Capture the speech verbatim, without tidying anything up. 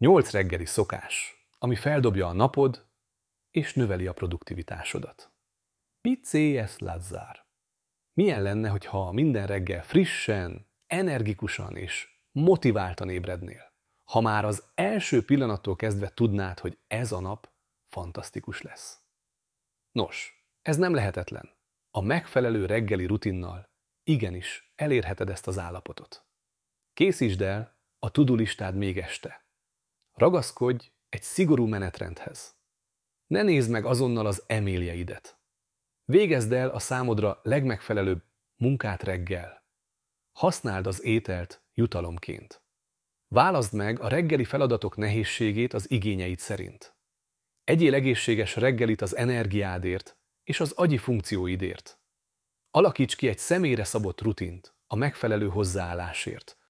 Nyolc reggeli szokás, ami feldobja a napod és növeli a produktivitásodat. Picées Lazzár. Milyen lenne, hogyha minden reggel frissen, energikusan és motiváltan ébrednél? Ha már az első pillanattól kezdve tudnád, hogy ez a nap fantasztikus lesz. Nos, ez nem lehetetlen. A megfelelő reggeli rutinnal igenis elérheted ezt az állapotot. Készítsd el a to-do listád még este. Ragaszkodj egy szigorú menetrendhez. Ne nézd meg azonnal az e-mailjeidet. Végezd el a számodra legmegfelelőbb munkát reggel. Használd az ételt jutalomként. Válaszd meg a reggeli feladatok nehézségét az igényeid szerint. Egyél egészséges reggelit az energiádért és az agyi funkcióidért. Alakíts ki egy személyre szabott rutint a megfelelő hozzáállásért,